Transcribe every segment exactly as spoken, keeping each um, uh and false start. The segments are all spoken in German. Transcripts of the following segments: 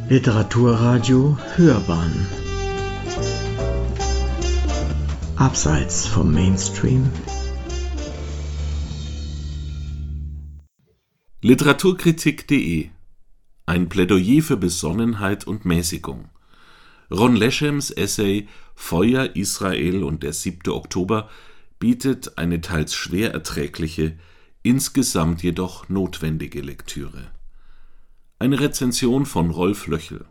Literaturradio Hörbahn Abseits vom Mainstream. Literaturkritik punkt de Ein Plädoyer für Besonnenheit und Mäßigung. Ron Leschems Essay Feuer, Israel und der siebte Oktober bietet eine teils schwer erträgliche, insgesamt jedoch notwendige Lektüre. Eine Rezension von Rolf Löchel.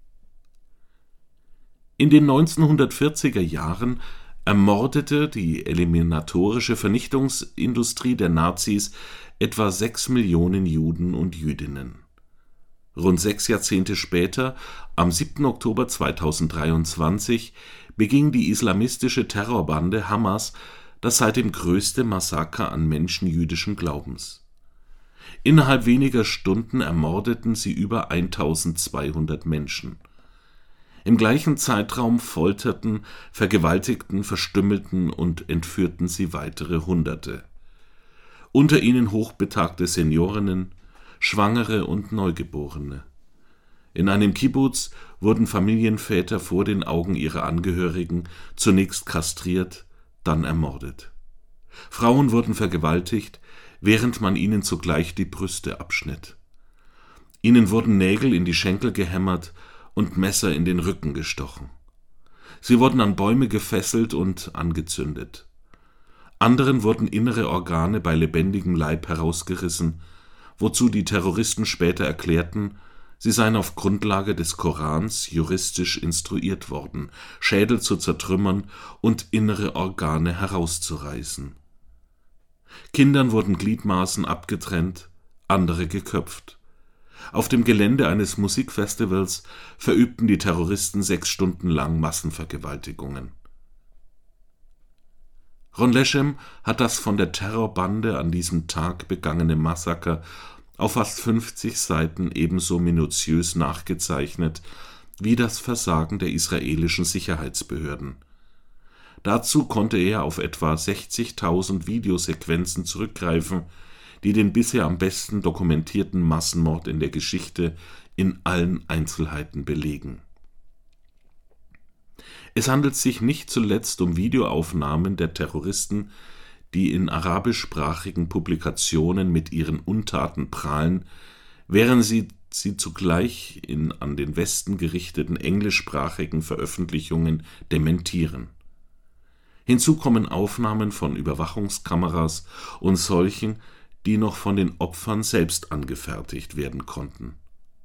In den neunzehnhundertvierziger Jahren ermordete die eliminatorische Vernichtungsindustrie der Nazis etwa sechs Millionen Juden und Jüdinnen. Rund sechs Jahrzehnte später, am siebten Oktober zweitausenddreiundzwanzig, beging die islamistische Terrorbande Hamas das seitdem größte Massaker an Menschen jüdischen Glaubens. Innerhalb weniger Stunden ermordeten sie über eintausendzweihundert Menschen. Im gleichen Zeitraum folterten, vergewaltigten, verstümmelten und entführten sie weitere Hunderte. Unter ihnen hochbetagte Seniorinnen, Schwangere und Neugeborene. In einem Kibbuz wurden Familienväter vor den Augen ihrer Angehörigen zunächst kastriert, dann ermordet. Frauen wurden vergewaltigt, während man ihnen zugleich die Brüste abschnitt. Ihnen wurden Nägel in die Schenkel gehämmert und Messer in den Rücken gestochen. Sie wurden an Bäume gefesselt und angezündet. Anderen wurden innere Organe bei lebendigem Leib herausgerissen, wozu die Terroristen später erklärten, sie seien auf Grundlage des Korans juristisch instruiert worden, Schädel zu zertrümmern und innere Organe herauszureißen. Kindern wurden Gliedmaßen abgetrennt, andere geköpft. Auf dem Gelände eines Musikfestivals verübten die Terroristen sechs Stunden lang Massenvergewaltigungen. Ron Leschem hat das von der Terrorbande an diesem Tag begangene Massaker auf fast fünfzig Seiten ebenso minutiös nachgezeichnet wie das Versagen der israelischen Sicherheitsbehörden. Dazu konnte er auf etwa sechzigtausend Videosequenzen zurückgreifen, die den bisher am besten dokumentierten Massenmord in der Geschichte in allen Einzelheiten belegen. Es handelt sich nicht zuletzt um Videoaufnahmen der Terroristen, die in arabischsprachigen Publikationen mit ihren Untaten prahlen, während sie sie zugleich in an den Westen gerichteten englischsprachigen Veröffentlichungen dementieren. Hinzu kommen Aufnahmen von Überwachungskameras und solchen, die noch von den Opfern selbst angefertigt werden konnten.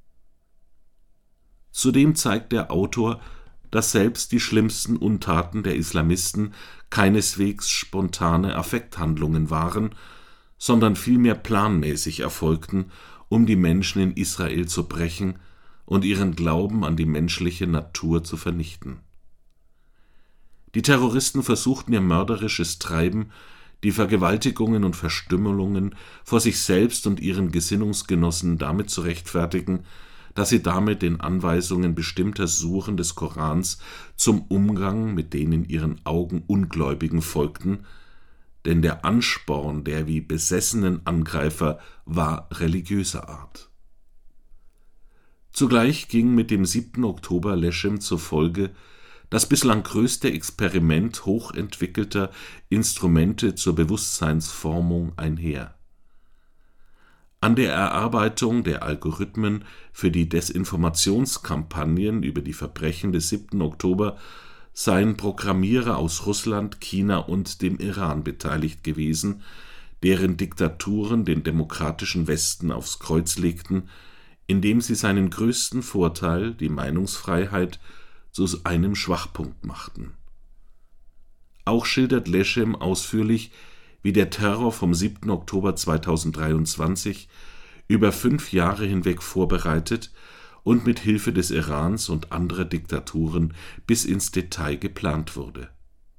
Zudem zeigt der Autor, dass selbst die schlimmsten Untaten der Islamisten keineswegs spontane Affekthandlungen waren, sondern vielmehr planmäßig erfolgten, um die Menschen in Israel zu brechen und ihren Glauben an die menschliche Natur zu vernichten. Die Terroristen versuchten ihr mörderisches Treiben, die Vergewaltigungen und Verstümmelungen vor sich selbst und ihren Gesinnungsgenossen damit zu rechtfertigen, dass sie damit den Anweisungen bestimmter Suren des Korans zum Umgang mit den in ihren Augen Ungläubigen folgten, denn der Ansporn der wie besessenen Angreifer war religiöser Art. Zugleich ging mit dem siebten Oktober Leschem zufolge das bislang größte Experiment hochentwickelter Instrumente zur Bewusstseinsformung einher. An der Erarbeitung der Algorithmen für die Desinformationskampagnen über die Verbrechen des siebten Oktober seien Programmierer aus Russland, China und dem Iran beteiligt gewesen, deren Diktaturen den demokratischen Westen aufs Kreuz legten, indem sie seinen größten Vorteil, die Meinungsfreiheit, zu einem Schwachpunkt machten. Auch schildert Leschem ausführlich, wie der Terror vom siebten Oktober zweitausenddreiundzwanzig über fünf Jahre hinweg vorbereitet und mit Hilfe des Irans und anderer Diktaturen bis ins Detail geplant wurde.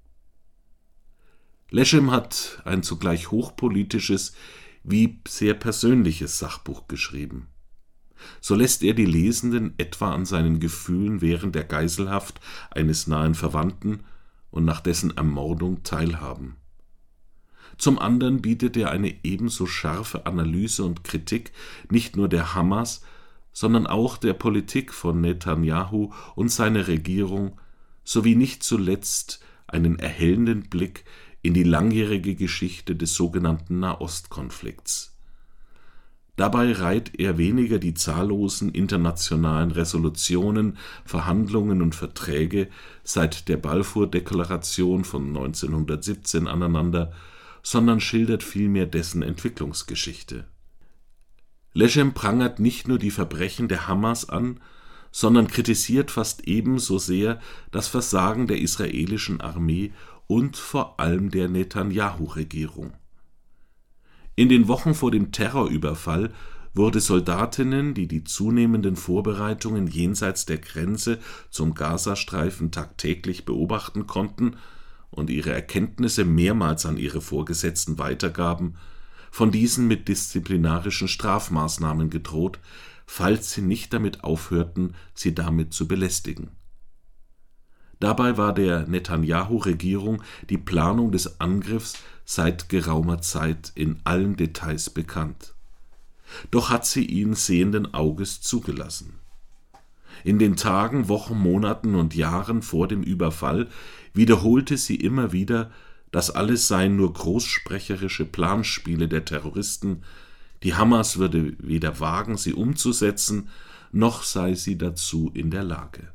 Leschem hat ein zugleich hochpolitisches wie sehr persönliches Sachbuch geschrieben. So lässt er die Lesenden etwa an seinen Gefühlen während der Geiselhaft eines nahen Verwandten und nach dessen Ermordung teilhaben. Zum anderen bietet er eine ebenso scharfe Analyse und Kritik nicht nur der Hamas, sondern auch der Politik von Netanjahu und seiner Regierung sowie nicht zuletzt einen erhellenden Blick in die langjährige Geschichte des sogenannten Nahostkonflikts. Dabei reiht er weniger die zahllosen internationalen Resolutionen, Verhandlungen und Verträge seit der Balfour-Deklaration von neunzehnhundertsiebzehn aneinander, sondern schildert vielmehr dessen Entwicklungsgeschichte. Leshem prangert nicht nur die Verbrechen der Hamas an, sondern kritisiert fast ebenso sehr das Versagen der israelischen Armee und vor allem der Netanjahu-Regierung. In den Wochen vor dem Terrorüberfall wurde Soldatinnen, die die zunehmenden Vorbereitungen jenseits der Grenze zum Gazastreifen tagtäglich beobachten konnten und ihre Erkenntnisse mehrmals an ihre Vorgesetzten weitergaben, von diesen mit disziplinarischen Strafmaßnahmen gedroht, falls sie nicht damit aufhörten, sie damit zu belästigen. Dabei war der Netanjahu-Regierung die Planung des Angriffs seit geraumer Zeit in allen Details bekannt. Doch hat sie ihn sehenden Auges zugelassen. In den Tagen, Wochen, Monaten und Jahren vor dem Überfall wiederholte sie immer wieder, das alles seien nur großsprecherische Planspiele der Terroristen, die Hamas würde weder wagen, sie umzusetzen, noch sei sie dazu in der Lage.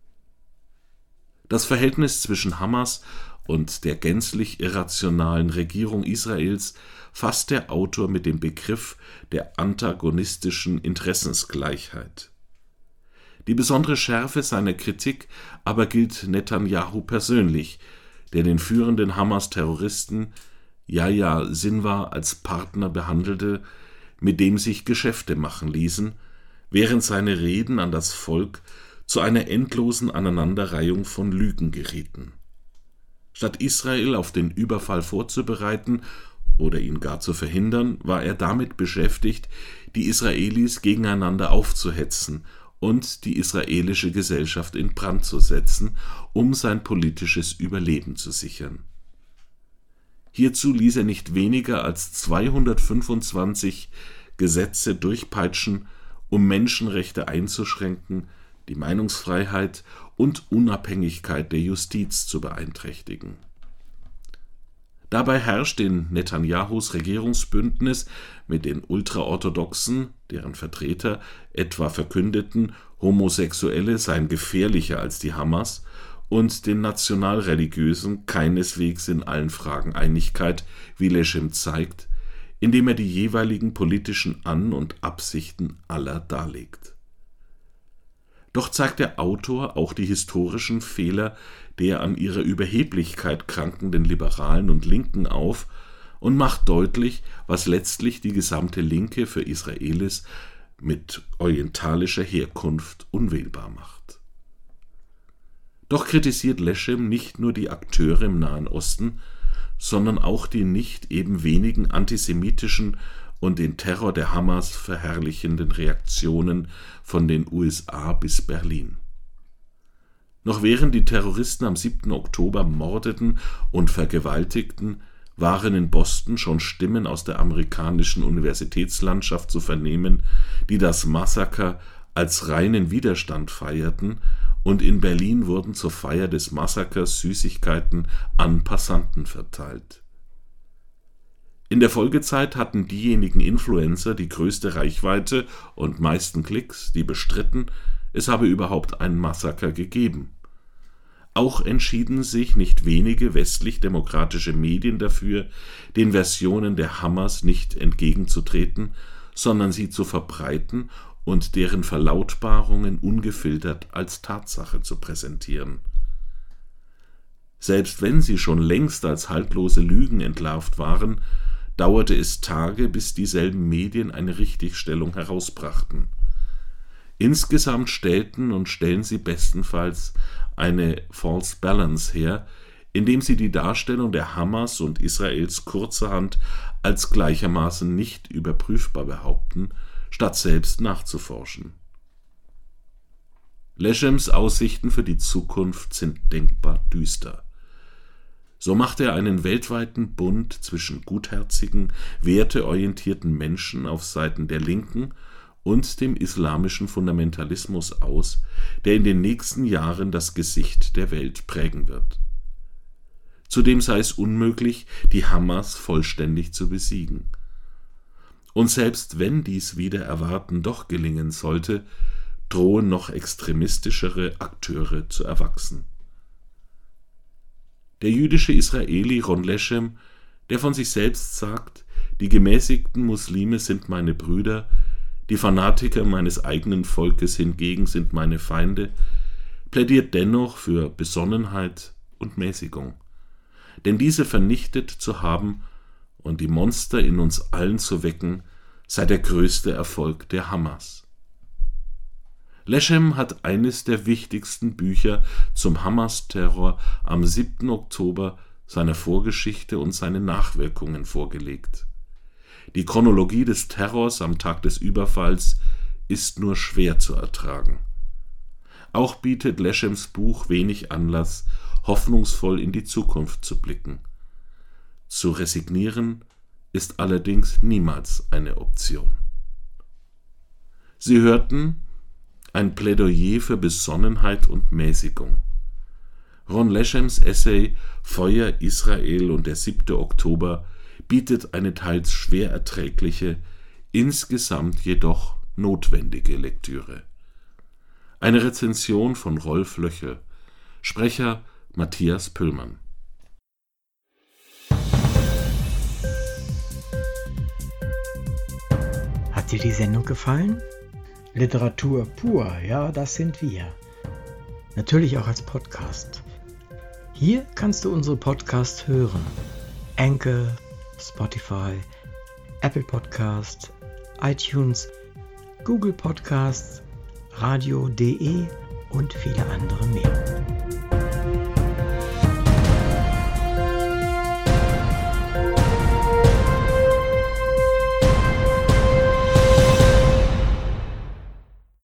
Das Verhältnis zwischen Hamas und der gänzlich irrationalen Regierung Israels fasst der Autor mit dem Begriff der antagonistischen Interessensgleichheit. Die besondere Schärfe seiner Kritik aber gilt Netanjahu persönlich, der den führenden Hamas-Terroristen Yahya Sinwar als Partner behandelte, mit dem sich Geschäfte machen ließen, während seine Reden an das Volk zu einer endlosen Aneinanderreihung von Lügen gerieten. Statt Israel auf den Überfall vorzubereiten oder ihn gar zu verhindern, war er damit beschäftigt, die Israelis gegeneinander aufzuhetzen und die israelische Gesellschaft in Brand zu setzen, um sein politisches Überleben zu sichern. Hierzu ließ er nicht weniger als zweihundertfünfundzwanzig Gesetze durchpeitschen, um Menschenrechte einzuschränken, die Meinungsfreiheit und Unabhängigkeit der Justiz zu beeinträchtigen. Dabei herrscht in Netanyahus Regierungsbündnis mit den Ultraorthodoxen, deren Vertreter etwa verkündeten, Homosexuelle seien gefährlicher als die Hamas, und den Nationalreligiösen keineswegs in allen Fragen Einigkeit, wie Leshem zeigt, indem er die jeweiligen politischen An- und Absichten aller darlegt. Doch zeigt der Autor auch die historischen Fehler der an ihrer Überheblichkeit krankenden Liberalen und Linken auf und macht deutlich, was letztlich die gesamte Linke für Israelis mit orientalischer Herkunft unwählbar macht. Doch kritisiert Leshem nicht nur die Akteure im Nahen Osten, sondern auch die nicht eben wenigen antisemitischen und den Terror der Hamas verherrlichenden Reaktionen von den U S A bis Berlin. Noch während die Terroristen am siebten Oktober mordeten und vergewaltigten, waren in Boston schon Stimmen aus der amerikanischen Universitätslandschaft zu vernehmen, die das Massaker als reinen Widerstand feierten, und in Berlin wurden zur Feier des Massakers Süßigkeiten an Passanten verteilt. In der Folgezeit hatten diejenigen Influencer die größte Reichweite und meisten Klicks, die bestritten, es habe überhaupt ein Massaker gegeben. Auch entschieden sich nicht wenige westlich-demokratische Medien dafür, den Versionen der Hamas nicht entgegenzutreten, sondern sie zu verbreiten und deren Verlautbarungen ungefiltert als Tatsache zu präsentieren. Selbst wenn sie schon längst als haltlose Lügen entlarvt waren, dauerte es Tage, bis dieselben Medien eine Richtigstellung herausbrachten. Insgesamt stellten und stellen sie bestenfalls eine False Balance her, indem sie die Darstellung der Hamas und Israels kurzerhand als gleichermaßen nicht überprüfbar behaupten, statt selbst nachzuforschen. Leshems Aussichten für die Zukunft sind denkbar düster. So macht er einen weltweiten Bund zwischen gutherzigen, werteorientierten Menschen auf Seiten der Linken und dem islamischen Fundamentalismus aus, der in den nächsten Jahren das Gesicht der Welt prägen wird. Zudem sei es unmöglich, die Hamas vollständig zu besiegen. Und selbst wenn dies wider Erwarten doch gelingen sollte, drohen noch extremistischere Akteure zu erwachsen. Der jüdische Israeli Ron Leshem, der von sich selbst sagt, die gemäßigten Muslime sind meine Brüder, die Fanatiker meines eigenen Volkes hingegen sind meine Feinde, plädiert dennoch für Besonnenheit und Mäßigung. Denn diese vernichtet zu haben und die Monster in uns allen zu wecken, sei der größte Erfolg der Hamas. Leshem hat eines der wichtigsten Bücher zum Hamas-Terror am siebten Oktober seiner Vorgeschichte und seine Nachwirkungen vorgelegt. Die Chronologie des Terrors am Tag des Überfalls ist nur schwer zu ertragen. Auch bietet Leshems Buch wenig Anlass, hoffnungsvoll in die Zukunft zu blicken. Zu resignieren ist allerdings niemals eine Option. Sie hörten ein Plädoyer für Besonnenheit und Mäßigung. Ron Leshems Essay Feuer, Israel und der siebte Oktober bietet eine teils schwer erträgliche, insgesamt jedoch notwendige Lektüre. Eine Rezension von Rolf Löchel, Sprecher Matthias Püllmann. Hat dir die Sendung gefallen? Literatur pur, ja, das sind wir. Natürlich auch als Podcast. Hier kannst du unsere Podcasts hören. Anchor, Spotify, Apple Podcast, iTunes, Google Podcasts, radio punkt de und viele andere mehr.